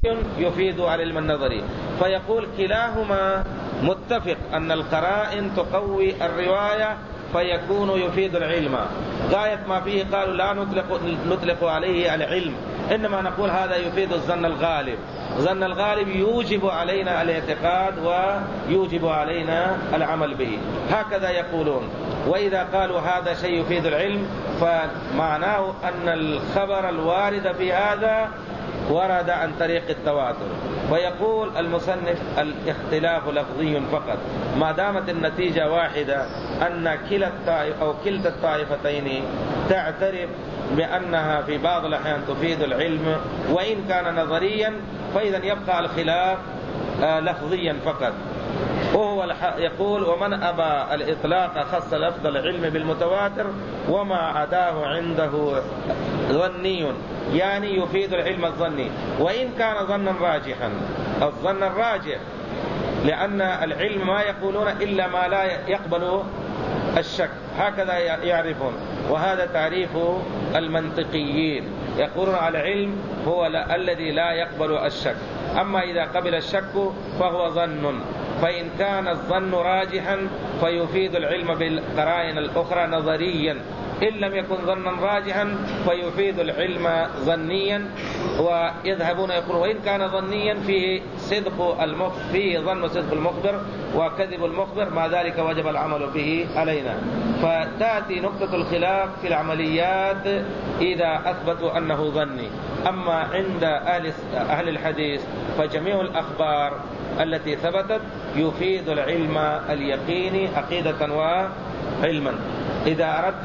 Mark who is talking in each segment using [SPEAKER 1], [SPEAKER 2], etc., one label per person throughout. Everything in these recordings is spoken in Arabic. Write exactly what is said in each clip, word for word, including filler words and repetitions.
[SPEAKER 1] يفيد العلم النظري. فيقول كلاهما متفق أن القرائن تقوي الرواية فيكون يفيد العلم. غاية ما فيه قالوا لا نطلق, نطلق عليه العلم، إنما نقول هذا يفيد الظن الغالب. ظن الغالب يوجب علينا الاعتقاد ويوجب علينا العمل به، هكذا يقولون. وإذا قالوا هذا شيء يفيد العلم فمعناه أن الخبر الوارد في هذا ورد عن طريق التواتر. ويقول المصنف الاختلاف لفظي فقط، ما دامت النتيجة واحدة أن كلا الطائف أو كلتا الطائفتين تعترف بأنها في بعض الأحيان تفيد العلم وإن كان نظريا، فإذا يبقى الخلاف لفظيا فقط. وهو يقول ومن أبى الإطلاق خص لفظ العلم بالمتواتر وما عداه عنده ظني، يعني يفيد العلم الظني وإن كان ظنا راجحا. الظن الراجح لأن العلم ما يقولون إلا ما لا يقبل الشك، هكذا يعرفون، وهذا تعريف المنطقيين، يقولون على العلم هو الذي لا يقبل الشك، أما إذا قبل الشك فهو ظن. فإن كان الظن راجحا فيفيد العلم بالقرائن الأخرى نظريا، إن لم يكن ظنا راجحا فيفيد العلم ظنيا. ويذهبون يقولون وإن كان ظنيا فيه صدق المخبر، فيه ظن صدق المخبر وكذب المخبر، ما ذلك وجب العمل به علينا. فتأتي نقطة الخلاف في العمليات إذا أثبتوا أنه ظني. أما عند أهل, أهل الحديث فجميع الأخبار التي ثبتت يفيد العلم اليقيني عقيدة وعلما. إذا أردت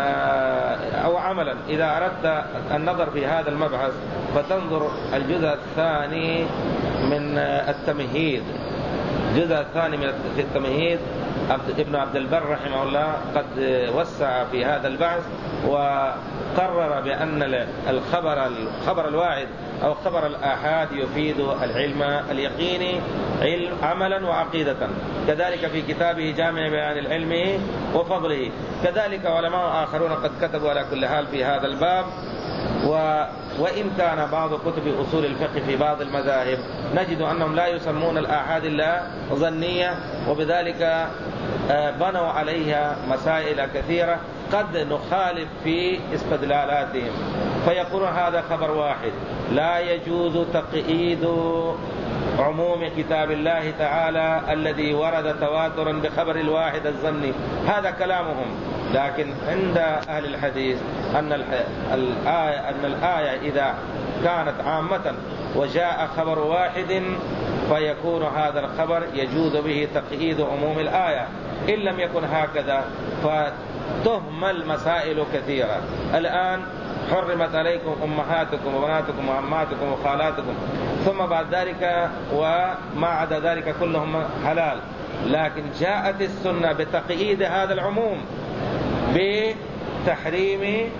[SPEAKER 1] أو عملا إذا أردت النظر في هذا المبحث فتنظر الجزء الثاني من التمهيد. الجزء الثاني من التمهيد ابن عبد البر رحمه الله قد وسع في هذا البحث وقرر بأن الخبر الخبر الواحد أو خبر الآحاد يفيد العلم اليقيني علم عملا وعقيدة. كذلك في كتابه جامع بيان العلم وفضله. كذلك علماء آخرون قد كتبوا على كل حال في هذا الباب. و وإن كان بعض كتب أصول الفقه في بعض المذاهب نجد أنهم لا يسمون الآحاد إلا ظنية، وبذلك بنوا عليها مسائل كثيرة قد نخالف في استدلالاتهم. فيقولون هذا خبر واحد لا يجوز تقييد عموم كتاب الله تعالى الذي ورد تواترا بخبر الواحد الظني، هذا كلامهم. لكن عند أهل الحديث أن الآية, أن الآية إذا كانت عامة وجاء خبر واحد فيكون هذا الخبر يجوز به تقييد عموم الآية. إن لم يكن هكذا فتهمل مسائل كثيرة. الآن حرمت عليكم أمهاتكم وبناتكم وعماتكم وخالاتكم، ثم بعد ذلك وما عدا ذلك كلهم حلال. لكن جاءت السنة بتقييد هذا العموم بتحريم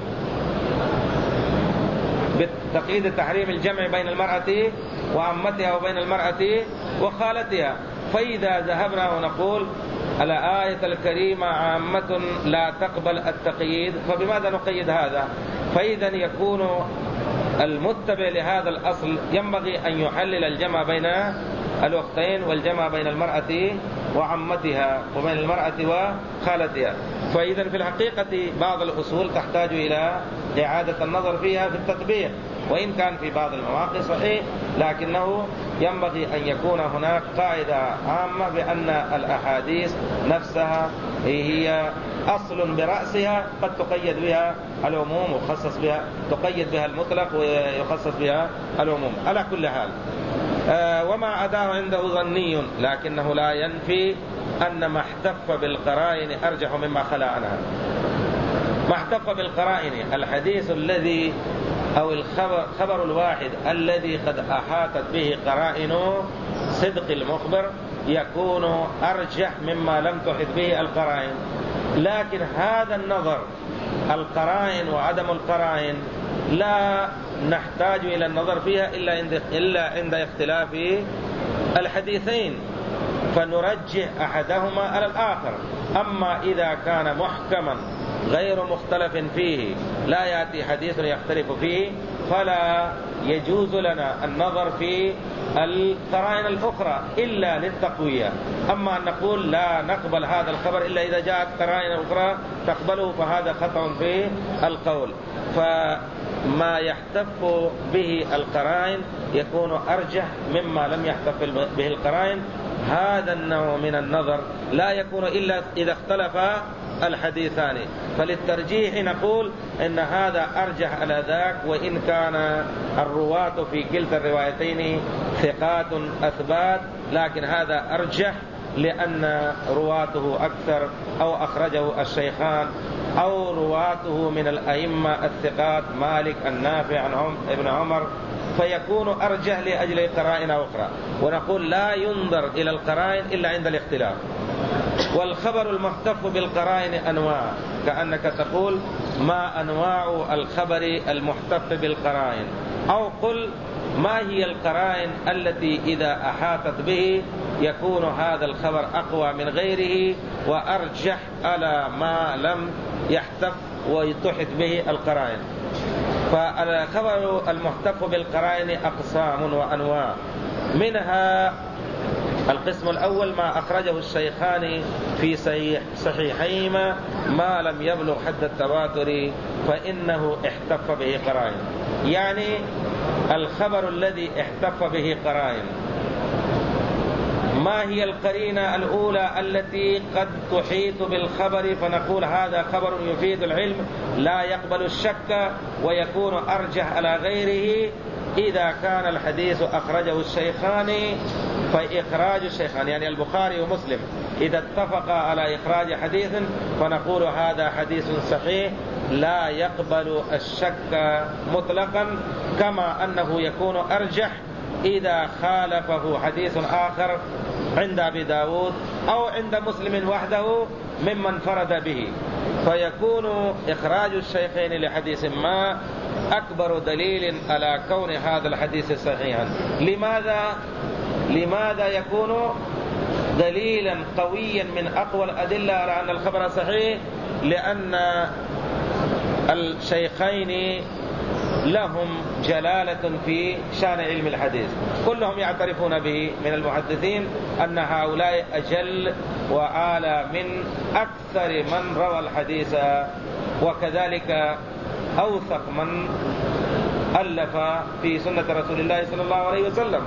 [SPEAKER 1] بتقييد تحريم الجمع بين المرأة وعمتها وبين المرأة وخالتها. فإذا ذهبنا ونقول الآية الكريمة عامة لا تقبل التقييد فبماذا نقيد هذا؟ فإذا يكون المتبع لهذا الأصل ينبغي أن يحلل الجمع بين الأختين والجمع بين المرأة وعمتها وبين المرأة وخالتها. فإذا في الحقيقة بعض الأصول تحتاج إلى إعادة النظر فيها في التطبيق، وإن كان في بعض المواقف صحيح، لكنه ينبغي أن يكون هناك قاعدة عامة بأن الأحاديث نفسها هي أصل برأسها قد تقيد بها العموم وخصص بها تقيد بها المطلق ويخصص بها العموم. على كل حال آه وما عداه عنده ظني، لكنه لا ينفي أن ما احتف بالقرائن أرجح مما خلا عنها. ما احتف بالقرائن الحديث الذي أو الخبر خبر الواحد الذي قد أحاطت به قرائن صدق المخبر يكون أرجح مما لم تحط به القرائن. لكن هذا النظر القرائن وعدم القرائن لا نحتاج إلى النظر فيها إلا عند إلا عند اختلاف الحديثين فنرجح أحدهما على الآخر. أما إذا كان محكما غير مختلف فيه، لا يأتي حديث يختلف فيه، فلا يجوز لنا النظر في القرائن الأخرى إلا للتقوية. أما أن نقول لا نقبل هذا الخبر إلا إذا جاءت قرائن أخرى تقبله، فهذا خطأ في القول. فما يحتف به القرائن يكون أرجح مما لم يحتف به القرائن. هذا النوع من النظر لا يكون إلا إذا اختلف الحديثان، فللترجيح نقول إن هذا أرجح على ذاك، وإن كان الرواة في كلتا الروايتين ثقات أثبات، لكن هذا أرجح لأن رواته أكثر، أو أخرجه الشيخان، أو رواته من الأئمة الثقات مالك النافع عن ابن عمر، فيكون أرجح لأجل قرائن أخرى. ونقول لا ينظر إلى القرائن إلا عند الاختلاف. والخبر المحتف بالقرائن أنواع، كأنك تقول ما أنواع الخبر المحتف بالقرائن، أو قل ما هي القرائن التي إذا أحاطت به يكون هذا الخبر أقوى من غيره وأرجح على ما لم يحتف ويتحت به القرائن. فالخبر المحتف بالقرائن أقسام وأنواع، منها القسم الأول ما أخرجه الشيخان في صحيح صحيحيهما ما لم يبلغ حد التواتر فإنه احتف به قرائن. يعني الخبر الذي احتف به قرائن، ما هي القرينة الأولى التي قد تحيط بالخبر فنقول هذا خبر يفيد العلم لا يقبل الشك ويكون أرجح على غيره؟ إذا كان الحديث أخرجه الشيخان، فإخراج الشيخان يعني البخاري ومسلم إذا اتفقا على إخراج حديث فنقول هذا حديث صحيح لا يقبل الشك مطلقا، كما أنه يكون أرجح إذا خالفه حديث آخر عند أبي داود أو عند مسلم وحده ممن فرد به، فيكون إخراج الشيخين لحديث ما أكبر دليل على كون هذا الحديث صحيحا. لماذا؟ لماذا يكون دليلا قويا من أقوى الأدلة على أن الخبر صحيح؟ لأن الشيخين لهم جلالة في شأن علم الحديث، كلهم يعترفون به من المحدثين أن هؤلاء أجل وأعلى من أكثر من روى الحديث، وكذلك أوثق من ألف في سنة رسول الله صلى الله عليه وسلم.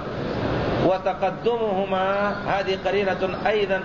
[SPEAKER 1] وتقدمهما هذه قرينة أيضا،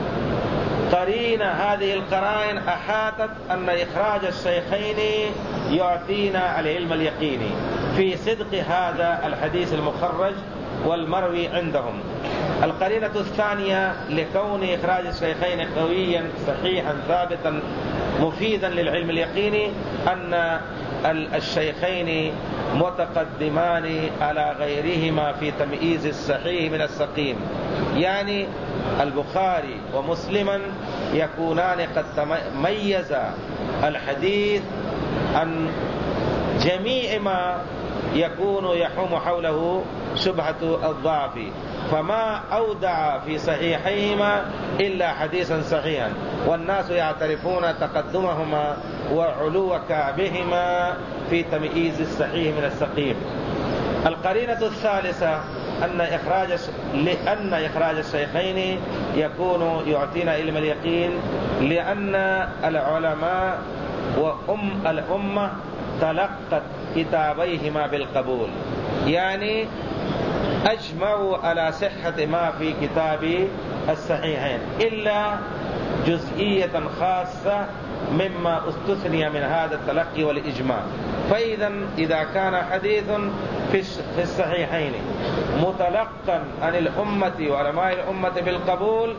[SPEAKER 1] قرينة هذه القرائن أحاطت أن إخراج الشيخين يعطينا العلم اليقيني في صدق هذا الحديث المخرج والمروي عندهم. القرينة الثانية لكون إخراج الشيخين قويا صحيحا ثابتا مفيدا للعلم اليقيني أن الشيخين متقدمان على غيرهما في تمييز الصحيح من السقيم، يعني البخاري ومسلما يكونان قد ميزا الحديث عن جميع ما يكون يحوم حوله شبهة الضعف، فما أودع في صحيحيهما إلا حديثا صحيحا، والناس يعترفون تقدمهما وعلو كعبهما في تمييز الصحيح من السقيم. القرينة الثالثة أن إخراج لأن إخراج الشيخين يكون يعطينا علم اليقين، لأن العلماء وأم الأمة تلقت كتابيهما بالقبول، يعني أجمعوا على صحة ما في كتاب الصحيحين إلا جزئية خاصة مما استثني من هذا التلقي والإجماع. فإذا إذا كان حديث في الصحيحين متلقا عن الأمة وعلماء الأمة بالقبول،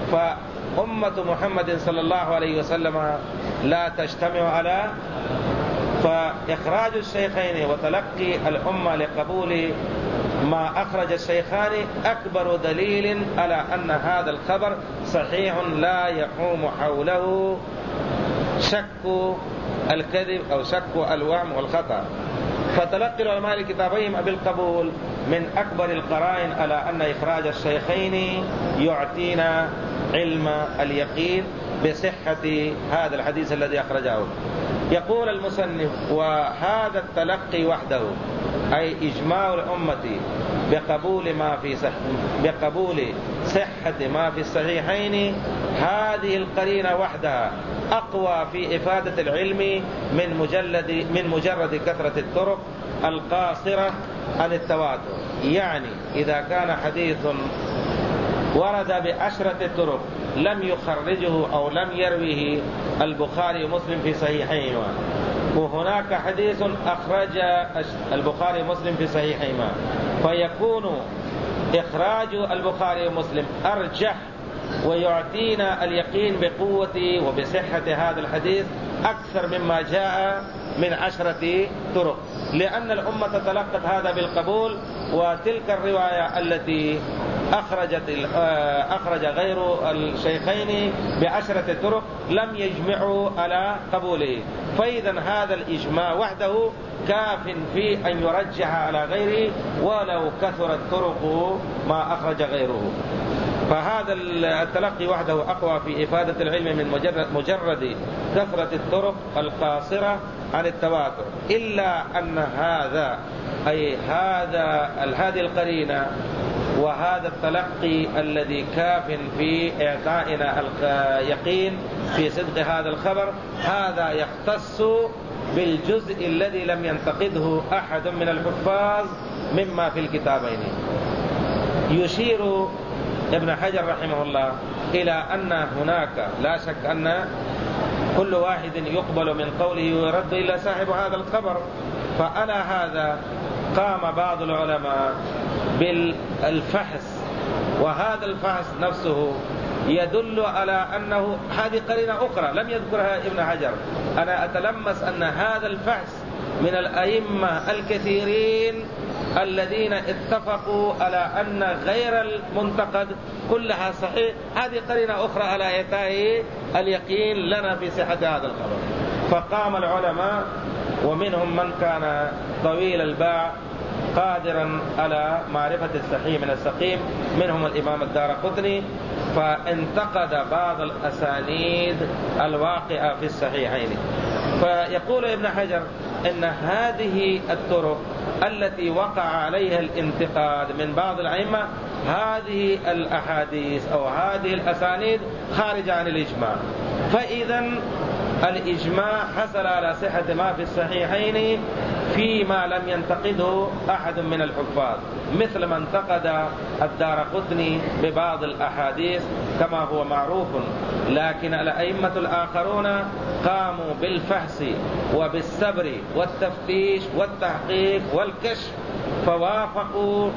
[SPEAKER 1] فأمة محمد صلى الله عليه وسلم لا تجتمع على، فإخراج الشيخين وتلقي الأمة لقبول ما أخرج الشيخان أكبر دليل على أن هذا الخبر صحيح لا يحوم حوله شك الكذب أو شك الوهم والخطأ. فتلقي العلماء لكتابهم بالقبول من أكبر القرائن على أن إخراج الشيخين يعطينا علم اليقين، بصحة هذا الحديث الذي أخرجه. يقول المصنف: وهذا التلقي وحده أي إجماع الأمة بقبول ما في صح بقبول صحة ما في الصحيحين، هذه القرينة وحدها أقوى في إفادة العلم من مجلد من مجرد كثرة الطرق القاصرة عن التواتر. يعني إذا كان حديث ورد بعشرة طرق لم يخرجه أو لم يرويه البخاري ومسلم في صحيحيهما، وهناك حديث أخرج البخاري ومسلم في صحيحيهما، فيكون إخراج البخاري ومسلم أرجح ويعطينا اليقين بقوة وبصحة هذا الحديث أكثر مما جاء من عشرة طرق، لأن الأمة تلقت هذا بالقبول، وتلك الرواية التي أخرجت أخرج غير الشيخين بعشرة طرق لم يجمعوا على قبوله. فإذا هذا الإجماع وحده كاف في أن يرجح على غيره ولو كثرت طرق ما أخرج غيره. فهذا التلقي وحده أقوى في إفادة العلم من مجرد, مجرد كثرة الطرق القاصرة عن التواتر، إلا أن هذا أي هذا هذه القرينة وهذا التلقي الذي كاف في إعطائنا اليقين في صدق هذا الخبر، هذا يختص بالجزء الذي لم ينتقده أحد من الحفاظ مما في الكتابين. يشير ابن حجر رحمه الله إلى أن هناك لا شك أن كل واحد يقبل من قوله ويرد إلى صاحب هذا الخبر، فعلى هذا قام بعض العلماء بالفحص، وهذا الفحص نفسه يدل على أنه هذه قرينة أخرى لم يذكرها ابن حجر. أنا أتلمس أن هذا الفحص من الأئمة الكثيرين الذين اتفقوا على أن غير المنتقد كلها صحيح، هذه قرينة أخرى على إعطاء اليقين لنا في صحة هذا الخبر. فقام العلماء ومنهم من كان طويل الباع قادرا على معرفة الصحيح من السقيم، منهم الإمام الدارقطني، فانتقد بعض الأسانيد الواقعة في الصحيحين. فيقول ابن حجر إن هذه الطرق التي وقع عليها الانتقاد من بعض الأئمة، هذه الأحاديث أو هذه الأسانيد خارجة عن الإجماع، فإذا الإجماع حصل على صحة ما في الصحيحين فيما لم ينتقده أحد من الحفاظ، مثل ما انتقد الدارقطني ببعض الأحاديث كما هو معروف. لكن الأئمة الآخرون قاموا بالفحص وبالصبر والتفتيش والتحقيق والكشف، فوافقوا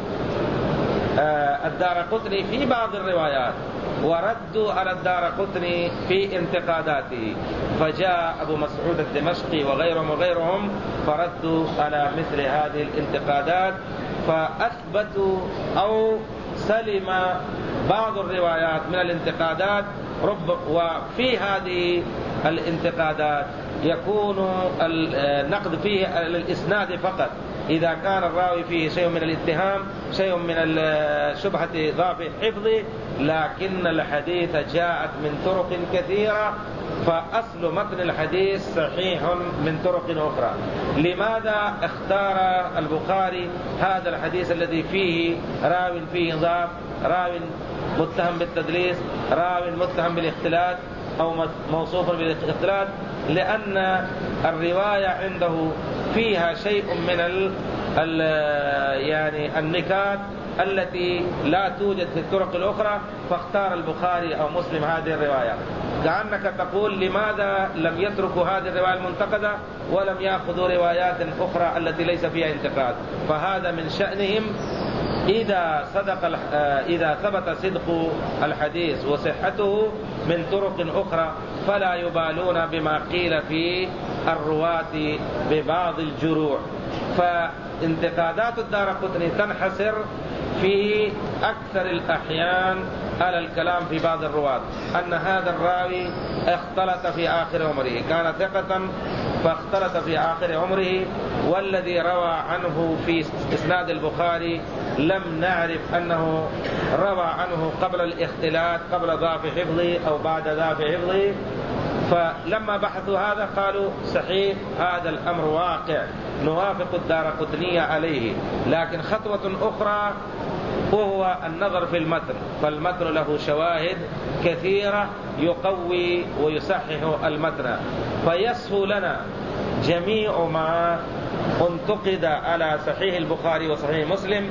[SPEAKER 1] الدارقطني في بعض الروايات وردوا على الدارقطني في انتقاداته، فجاء أبو مسعود الدمشقي وغيرهم وغيرهم فردوا على مثل هذه الانتقادات، فأثبتوا أو سلم بعض الروايات من الانتقادات. رب وفي هذه الانتقادات يكون النقد فيه على الإسناد فقط، إذا كان الراوي فيه شيء من الاتهام شيء من الشبهة ضعف حفظه، لكن الحديث جاءت من طرق كثيرة، فأصل متن الحديث صحيح من طرق أخرى. لماذا اختار البخاري هذا الحديث الذي فيه راو فيه ضعف، راو متهم بالتدليس، راو متهم بالاختلاط أو موصوف بالاختلاط؟ لأن الرواية عنده فيها شيء من ال ال يعني النكات التي لا توجد في الطرق الأخرى، فاختار البخاري أو مسلم هذه الرواية. كأنك تقول لماذا لم يتركوا هذه الرواية المنتقدة ولم يأخذوا روايات أخرى التي ليس فيها انتقاد؟ فهذا من شأنهم إذا صدق إذا ثبت صدق الحديث وصحته من طرق أخرى فلا يبالون بما قيل في الرواة ببعض الجروح. فانتقادات الدارقطني تنحصر في أكثر الأحيان على الكلام في بعض الرواة، أن هذا الراوي اختلط في آخر عمره، كان ثقة فاختلط في آخر عمره والذي روى عنه في إسناد البخاري لم نعرف أنه روى عنه قبل الاختلاط، قبل ضعف حفظه أو بعد ضعف حفظه. فلما بحثوا هذا قالوا صحيح هذا الأمر واقع نوافق الدارقطني عليه، لكن خطوة أخرى وهو النظر في المتن، فالمتن له شواهد كثيرة يقوي ويصحح المتن، فيسهل لنا جميع ما انتقد على صحيح البخاري وصحيح مسلم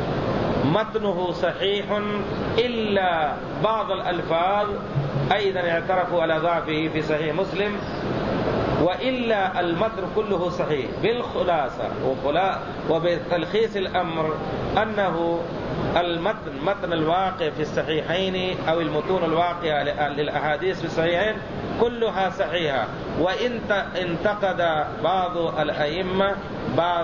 [SPEAKER 1] متنه صحيح إلا بعض الألفاظ أيضا اعترفوا على ضعفه في صحيح مسلم، وإلا المتن كله صحيح. بالخلاصة وبتلخيص الأمر أنه المتن متن الواقع في الصحيحين أو المتون الواقعة للأحاديث في الصحيحين كلها صحيحة، وإن انتقد بعض الأئمة بعض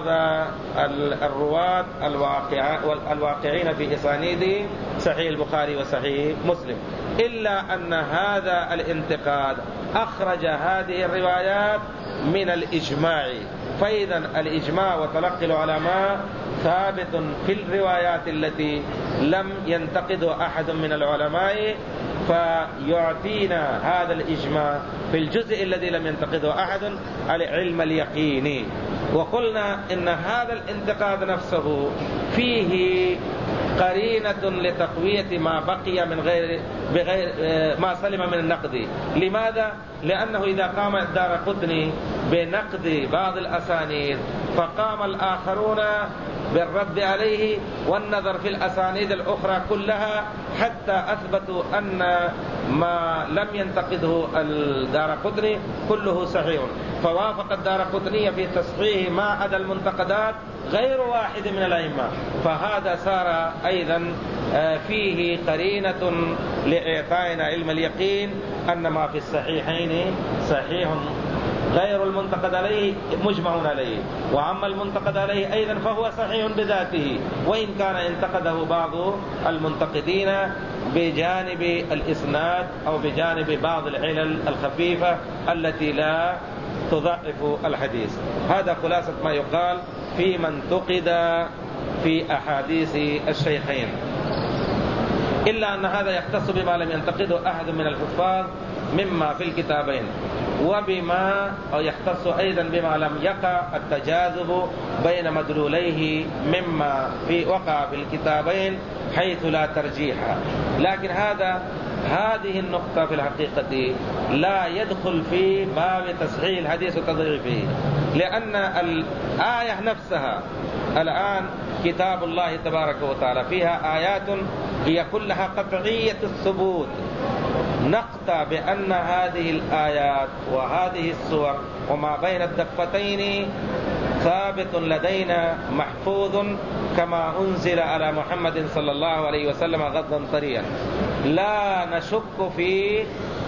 [SPEAKER 1] الرواة الواقعين في أسانيد صحيح البخاري وصحيح مسلم، إلا أن هذا الانتقاد أخرج هذه الروايات من الإجماع. فإذا الإجماع وتلقي العلماء ثابت في الروايات التي لم ينتقد أحد من العلماء، فيعطينا هذا الإجماع في الجزء الذي لم ينتقده أحد على علم اليقين. وقلنا إن هذا الانتقاد نفسه فيه قرينة لتقوية ما بقي من غير بغير ما سلم من النقد. لماذا؟ لأنه إذا قام الدارقطني بنقد بعض الأسانيد فقام الآخرون بالرد عليه والنظر في الأسانيد الأخرى كلها حتى أثبتوا أن ما لم ينتقده الدارقطني كله صحيح، فوافق الدارقطني في تصحيح ما عدا المنتقدات غير واحد من الأئمة. فهذا صار أيضا فيه قرينة لإعطائنا علم اليقين أن ما في الصحيحين صحيح غير المنتقد عليه مجمع عليه، وأما المنتقد عليه أيضا فهو صحيح بذاته، وإن كان انتقده بعض المنتقدين بجانب الإسناد أو بجانب بعض العلل الخفيفة التي لا تضعف الحديث. هذا خلاصة ما يقال في من انتقد في أحاديث الشيخين، إلا أن هذا يختص بما لم ينتقده أحد من الحفاظ مما في الكتابين، وبما أو يختص أيضا بما لم يقع التجاذب بين مدلوليه مما في وقع في الكتابين حيث لا ترجيح. لكن هذا هذه النقطة في الحقيقة لا يدخل في باب تصحيح الحديث وتضعيفه، لأن الآية نفسها الآن كتاب الله تبارك وتعالى فيها آيات هي كلها قطعية الثبوت، نقطع بأن هذه الآيات وهذه السور وما بين الدفتين ثابت لدينا محفوظ كما أنزل على محمد صلى الله عليه وسلم غضا طريا، لا نشك في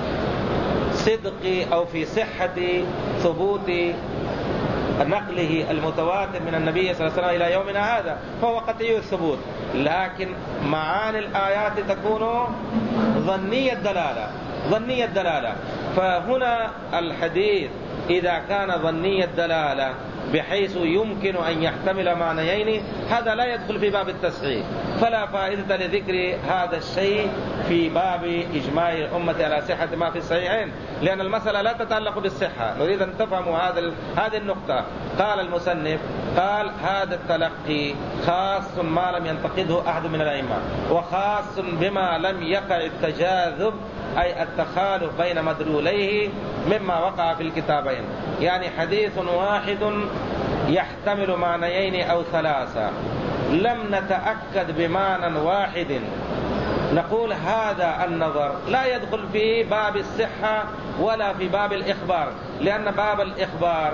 [SPEAKER 1] صدق أو في صحة ثبوت نقله المتواتر من النبي صلى الله عليه وسلم إلى يومنا هذا، فهو قطعي الثبوت، لكن معاني الآيات تكون ظنية الدلالة ظنية الدلالة. فهنا الحديث إذا كان ظنية الدلالة بحيث يمكن أن يحتمل معنيين هذا لا يدخل في باب التصحيح، فلا فائدة لذكر هذا الشيء في باب إجماع الأمة على صحة ما في الصحيحين، لأن المسألة لا تتعلق بالصحة. نريد أن تفهموا هذا هذه النقطة. قال المصنف قال هذا التلقي خاص ما لم ينتقده أحد من الأئمة، وخاص بما لم يقع التجاذب أي التخالف بين مدلوليه مما وقع في الكتابين، يعني حديث واحد يحتمل معنيين أو ثلاثة لم نتأكد بمعنى واحد نقول هذا النظر لا يدخل في باب الصحة ولا في باب الإخبار، لأن باب الإخبار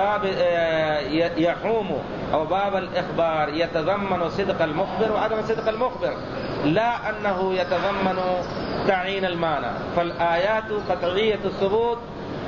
[SPEAKER 1] يحوم أو باب الإخبار يتضمن صدق المخبر وعدم صدق المخبر، لا أنه يتضمن تعيين المعنى. فالآيات قطعية الثبوت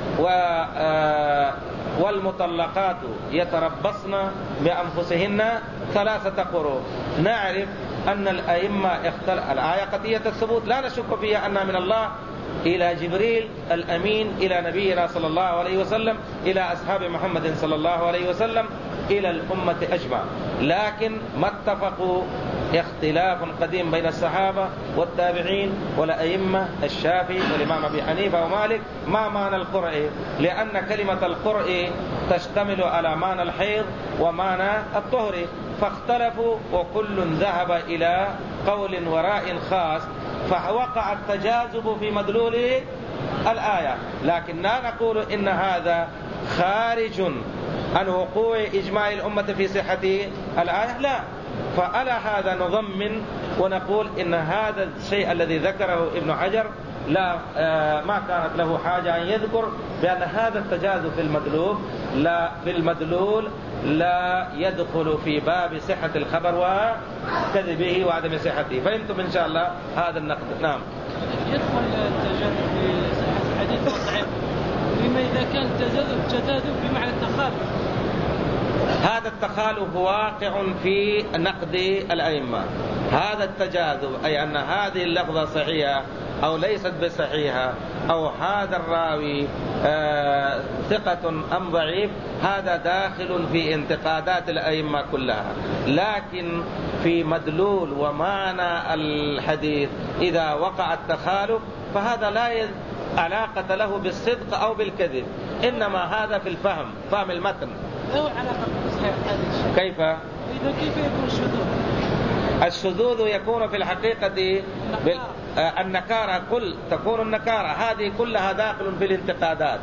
[SPEAKER 1] والمطلقات يتربصن بأنفسهن ثلاثة قروء. نعرف أن الأئمة اختلف الآية قطعية الثبوت لا نشك فيها أنها من الله إلى جبريل الأمين إلى نبينا صلى الله عليه وسلم إلى أصحاب محمد صلى الله عليه وسلم، إلى الأمة أجمع، لكن ما اتفقوا اختلاف قديم بين الصحابة والتابعين والأئمة الشافعي والإمام أبي حنيفة ومالك ما معنى القرء، لأن كلمة القرء تشتمل على معنى الحيض ومعنى الطهر، فاختلفوا وكل ذهب إلى قول وراء خاص، فوقع التجاذب في مدلول الآية. لكن لا نقول إن هذا خارج عن وقوع إجماع الأمة في صحة الآية، لا، فعلى هذا نضمن ونقول إن هذا الشيء الذي ذكره ابن حجر لا آه ما كانت له حاجة أن يذكر بأن هذا التجاذب في المدلول لا في المدلول لا يدخل في باب صحة الخبر وكذبه وعدم صحته. فهمتم إن شاء الله هذا النقد؟ نعم.
[SPEAKER 2] يدخل التجاذب في صحة الحديث والضعيف، لما إذا كان التجاذب تجاذب بمعنى التخالف.
[SPEAKER 1] هذا التخالف واقع في نقد الأئمة. هذا التجاذب أي أن هذه اللفظة صحيحة أو ليست بصحيحة، أو هذا الراوي آه ثقة أم ضعيف، هذا داخل في انتقادات الأئمة كلها. لكن في مدلول ومعنى الحديث إذا وقع التخالف فهذا لا علاقة له بالصدق أو بالكذب، إنما هذا في الفهم، فهم المتن.
[SPEAKER 2] له علاقة بالصحيح الحديث.
[SPEAKER 1] كيف؟
[SPEAKER 2] إذا كيف يكون الشذوذ؟
[SPEAKER 1] الشذوذ يكون في الحقيقة بالنكارة، كل تكون النكارة هذه كلها داخل في الانتقادات،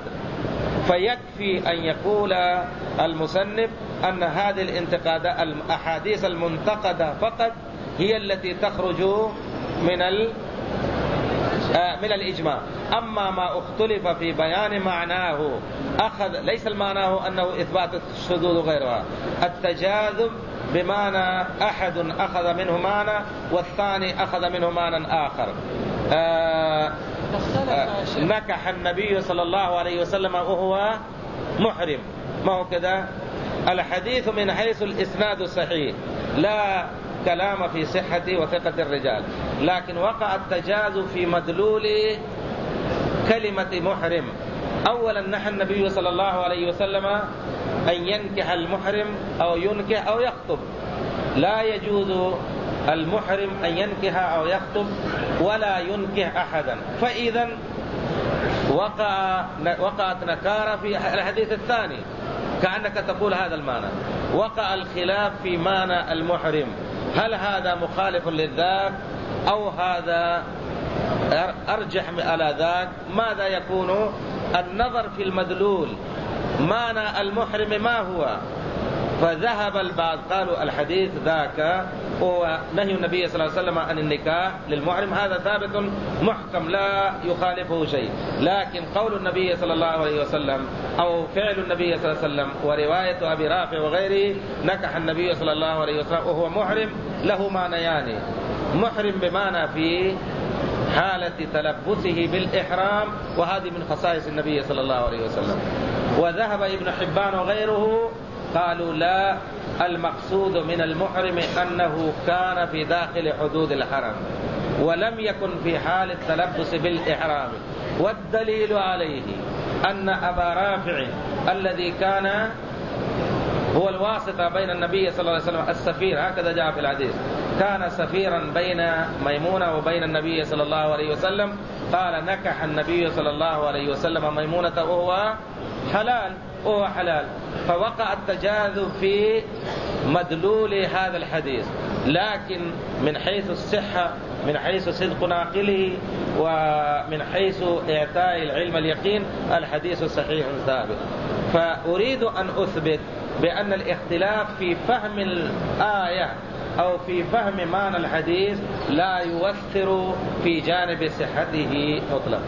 [SPEAKER 1] فيكفي أن يقول المصنف أن هذه الانتقادات الأحاديث المنتقدة فقط هي التي تخرج من ال من الإجماع. أما ما اختلف في بيان معناه أخذ ليس المعنى أنه إثبات الشذوذ غيرها، التجاذب بمعنى أحد أخذ منه معنى والثاني أخذ منه معنى آخر. آه آه نكح النبي صلى الله عليه وسلم وهو محرم، ما هو كذا؟ الحديث من حيث الإسناد صحيح، لا كلام في صحة وثقة الرجال، لكن وقع التجاذب في مدلول كلمة محرم. أولا نهى النبي صلى الله عليه وسلم أن ينكح المحرم أو ينكح أو يخطب، لا يجوز المحرم أن ينكح أو يخطب ولا ينكح أحدا، فإذا وقع وقعت نكارة في الحديث الثاني، كأنك تقول هذا المعنى. وقع الخلاف في معنى المحرم، هل هذا مخالف للذاك أو هذا أرجح على ذاك؟ ماذا يكون؟ النظر في المدلول، معنى المحرم ما هو؟ فذهب البعض قالوا الحديث ذاك هو نهي النبي صلى الله عليه وسلم عن النكاح للمحرم، هذا ثابت محكم لا يخالفه شيء. لكن قول النبي صلى الله عليه وسلم أو فعل النبي صلى الله عليه وسلم ورواية أبي رافع وغيره نكح النبي صلى الله عليه وسلم وهو محرم له معنيان: محرم بمعنى في حالة تلبسه بالإحرام، وهذه من خصائص النبي صلى الله عليه وسلم. وذهب ابن حبان وغيره قالوا لا، المقصود من المحرم أنه كان في داخل حدود الحرم ولم يكن في حال التلبس بالإحرام. والدليل عليه أن أبا رافع الذي كان هو الواسطة بين النبي صلى الله عليه وسلم، السفير، هكذا جاء في الحديث، كان سفيرا بين ميمونة وبين النبي صلى الله عليه وسلم، قال نكح النبي صلى الله عليه وسلم ميمونة وهو حلال وهو حلال، فوقع التجاذب في مدلول هذا الحديث. لكن من حيث الصحة، من حيث صدق ناقله، ومن حيث إعطاء العلم اليقين، الحديث صحيح ثابت. فأريد أن أثبت بأن الاختلاف في فهم الآية أو في فهم معنى الحديث لا يؤثر في جانب صحته مطلقا.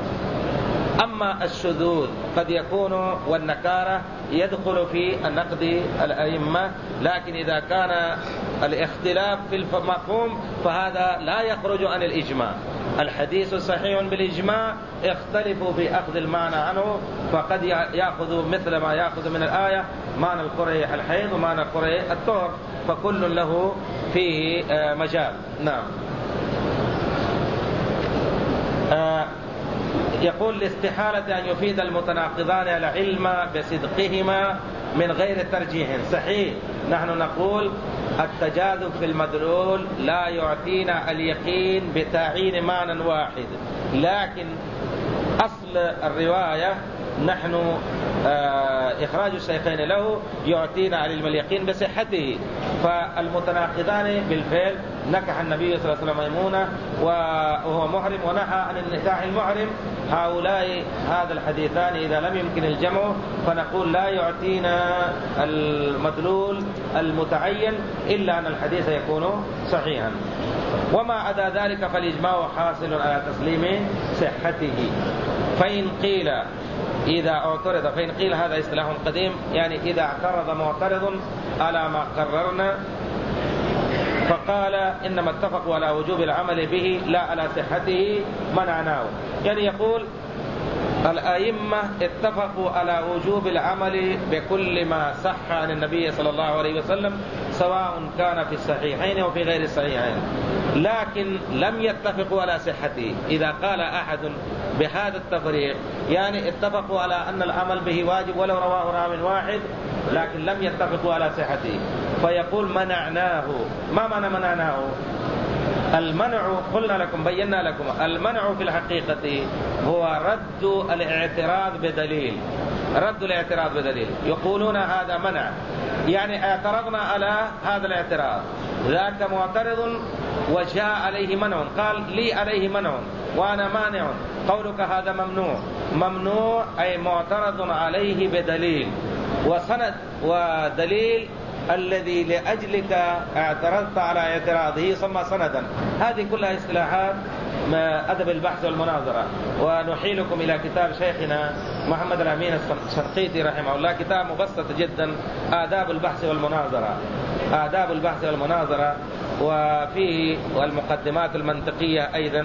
[SPEAKER 1] أما الشذوذ قد يكون والنكارة يدخل في النقد الأئمة، لكن إذا كان الاختلاف في المفهوم فهذا لا يخرج عن الإجماع. الحديث صحيح بالإجماع، اختلفوا في أخذ المعنى عنه، فقد يأخذ مثل ما يأخذ من الآية معنى القرء الحيض ومعنى القرء الطهر، فكل له فيه مجال. نعم. آه يقول لاستحالة أن يفيد المتناقضان العلم بصدقهما من غير ترجيح. صحيح، نحن نقول التجاذب في المدلول لا يعطينا اليقين بتعيين معنى واحد، لكن أصل الرواية نحن إخراج الشيخين له يعطينا علم اليقين بصحته. فالمتناقضان بالفعل، نكح النبي صلى الله عليه وسلم ميمونة وهو محرم ونهى عن النكاح المحرم، هؤلاء هذا الحديثان إذا لم يمكن الجمع فنقول لا يعطينا المدلول المتعين إلا أن الحديث يكون صحيحا. وما عدا ذلك فالإجماع حاصل على تسليم صحته. فإن قيل إذا اعترض فإن قيل هذا اصطلاح قديم، يعني إذا اعترض معترض على ما قررنا فقال إنما اتفقوا على وجوب العمل به لا على صحته منعناه، يعني يقول الأئمة اتفقوا على وجوب العمل بكل ما صح عن النبي صلى الله عليه وسلم سواء كان في الصحيحين أو في غير الصحيحين، لكن لم يتفقوا على صحته. إذا قال أحد بهذا التفريق يعني اتفقوا على أن العمل به واجب ولو رواه راو واحد، لكن لم يتفقوا على صحته، فيقول منعناه. ما معنى منعناه؟ المنع قلنا لكم بينا لكم المنع في الحقيقة هو رد الاعتراض بدليل. رد الاعتراض بدليل يقولون هذا منع، يعني اعترضنا على هذا الاعتراض، ذاك معترض وجاء عليه منع، قال لي عليه منع وأنا مانع، قولك هذا ممنوع. ممنوع أي معترض عليه بدليل، وسند ودليل الذي لأجلك اعترضت على اعتراضه يسمى سندا. هذه كلها اصطلاحات أدب البحث والمناظرة. ونحيلكم إلى كتاب شيخنا محمد الأمين الشنقيطي رحمه الله، كتاب مبسط جدا، آداب البحث والمناظرة. آداب البحث والمناظرة، وفيه المقدمات المنطقية أيضا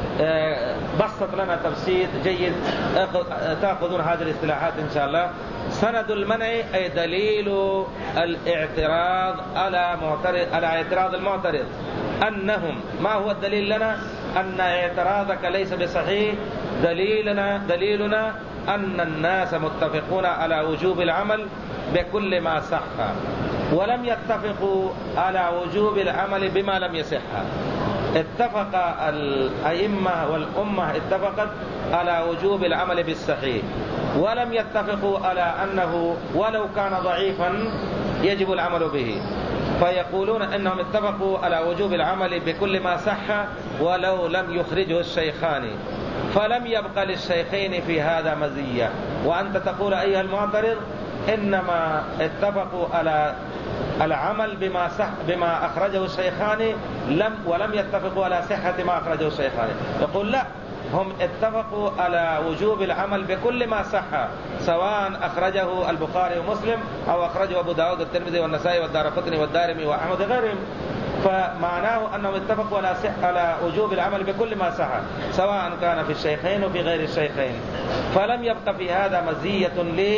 [SPEAKER 1] بسط لنا تبسيط جيد، تأخذون هذه الاصطلاحات إن شاء الله. سند المنع أي دليل الاعتراض على معترض على اعتراض المعترض. أنهم ما هو الدليل لنا؟ أن اعتراضك ليس بصحيح. دليلنا دليلنا أن الناس متفقون على وجوب العمل بكل ما صح، ولم يتفقوا على وجوب العمل بما لم يصح. اتفق الأئمة والأمة اتفقت على وجوب العمل بالصحيح، ولم يتفقوا على أنه ولو كان ضعيفا يجب العمل به، فيقولون أنهم اتفقوا على وجوب العمل بكل ما صح ولو لم يخرجه الشيخان، فلم يبقى للشيخين في هذا مزية. وأنت تقول أيها المعترض إنما اتفقوا على العمل بما صح بما أخرجه الشيخان لم ولم يتفقوا على صحة ما أخرجه الشيخان. يقول لا، هم اتفقوا على وجوب العمل بكل ما صح، سواء أخرجه البخاري ومسلم أو أخرجه أبو داود والترمذي والنسائي والدارقطني والدارمي وأحمد غيرهم. فمعناه أنهم اتفقوا على على وجوب العمل بكل ما صح سواء كان في الشيخين وفي غير الشيخين، فلم يبقى في هذا مزية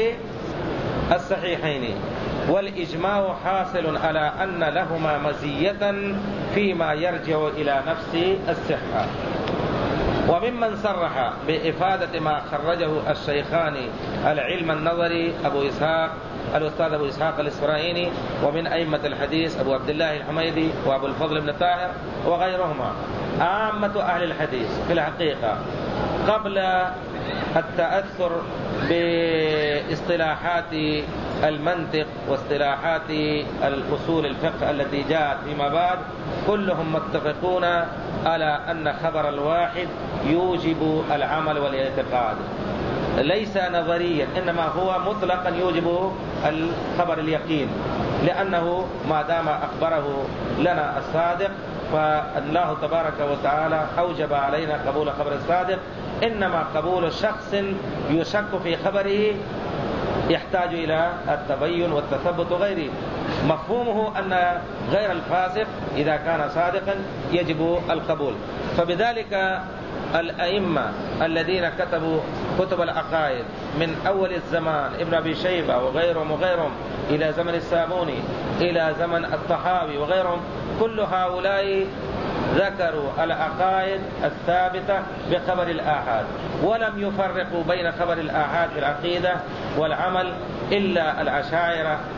[SPEAKER 1] للصحيحين. والإجماع حاصل على أن لهما مزية فيما يرجع إلى نفس الصحة. وممن صرح بإفادة ما خرجه الشيخان العلم النظري أبو إسحاق الأستاذ أبو إسحاق الإسرائيلي، ومن أئمة الحديث أبو عبد الله الحميدي وأبو الفضل بن طاهر وغيرهما. عامة أهل الحديث في الحقيقة قبل التأثر باصطلاحات المنطق واصطلاحات الأصول الفقه التي جاءت فيما بعد كلهم متفقون على أن خبر الواحد يوجب العمل والاعتقاد، ليس نظريا، إنما هو مطلقا يوجب الخبر اليقين، لأنه ما دام أخبره لنا الصادق فالله تبارك وتعالى أوجب علينا قبول خبر الصادق. إنما قبول شخص يشك في خبره يحتاج إلى التبين والتثبت غيره. مفهومه أن غير الفاسق إذا كان صادقا يجب القبول. فبذلك الأئمة الذين كتبوا كتب العقائد من أول الزمان ابن أبي شيبة وغيرهم وغيرهم إلى زمن السابوني إلى زمن الطحاوي وغيرهم، كل هؤلاء ذكروا العقائد الثابتة بخبر الآحاد، ولم يفرقوا بين خبر الآحاد في العقيدة والعمل إلا الأشاعرة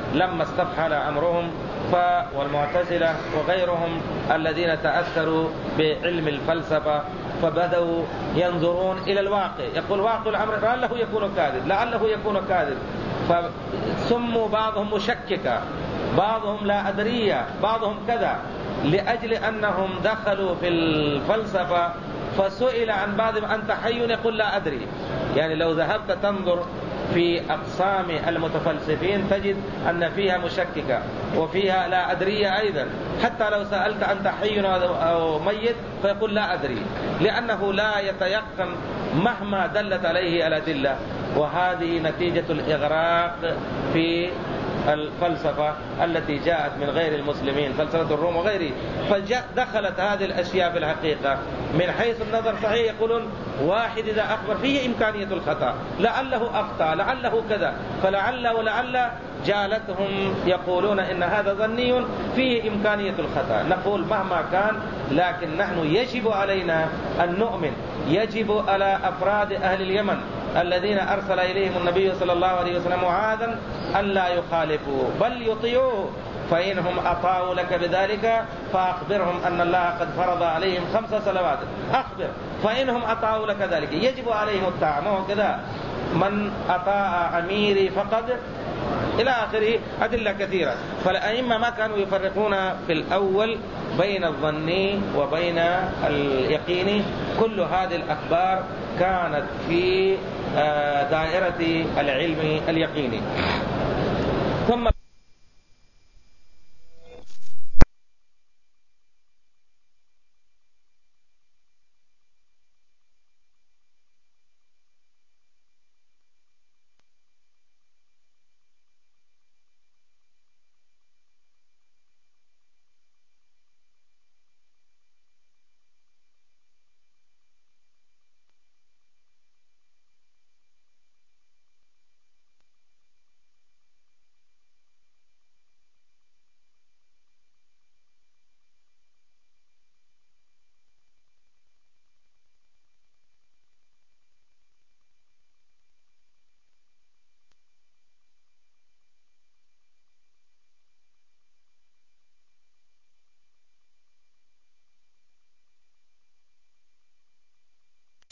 [SPEAKER 1] لما استفحل أمرهم ف والمعتزلة وغيرهم الذين تأثروا بعلم الفلسفة فبدأوا ينظرون إلى الواقع، يقول واقع الأمر لعله يكون كاذب لعله يكون كاذب فسموا بعضهم مشككة، بعضهم لا أدرية، بعضهم كذا، لأجل أنهم دخلوا في الفلسفة. فسئل عن بعضهم أنت حي؟ يقول لا أدري. يعني لو ذهبت تنظر في أقسام المتفلسفين تجد أن فيها مشككة وفيها لا أدرية أيضا. حتى لو سألت أنت حي أو ميت فيقول لا أدري، لأنه لا يتيقن مهما دلت عليه الأدلة. وهذه نتيجة الإغراق في الفلسفة التي جاءت من غير المسلمين، فلسفة الروم وغيره. فدخلت هذه الأشياء في الحقيقة من حيث النظر صحيح، يقولون واحد إذا أخبر فيه إمكانية الخطأ، لعله أخطأ لعله كذا، فلعل ولعل جالتهم يقولون إن هذا ظني فيه إمكانية الخطأ. نقول مهما كان، لكن نحن يجب علينا أن نؤمن، يجب على أفراد أهل اليمن الذين أرسل إليهم النبي صلى الله عليه وسلم معاذا أن لا يخالفوا بل يطيعوه. فإنهم أطاعوا لك بذلك فأخبرهم أن الله قد فرض عليهم خمس صلوات، أخبر. فإنهم أطاعوا لك ذلك يجب عليهم الطاعة، ما هو كذا من أطاع أميري فقد إلى آخره، أدلة كثيرة. فالأئمة ما كانوا يفرقون في الأول بين الظني وبين اليقيني. كل هذه الأخبار كانت في دائرة العلم اليقيني. ثم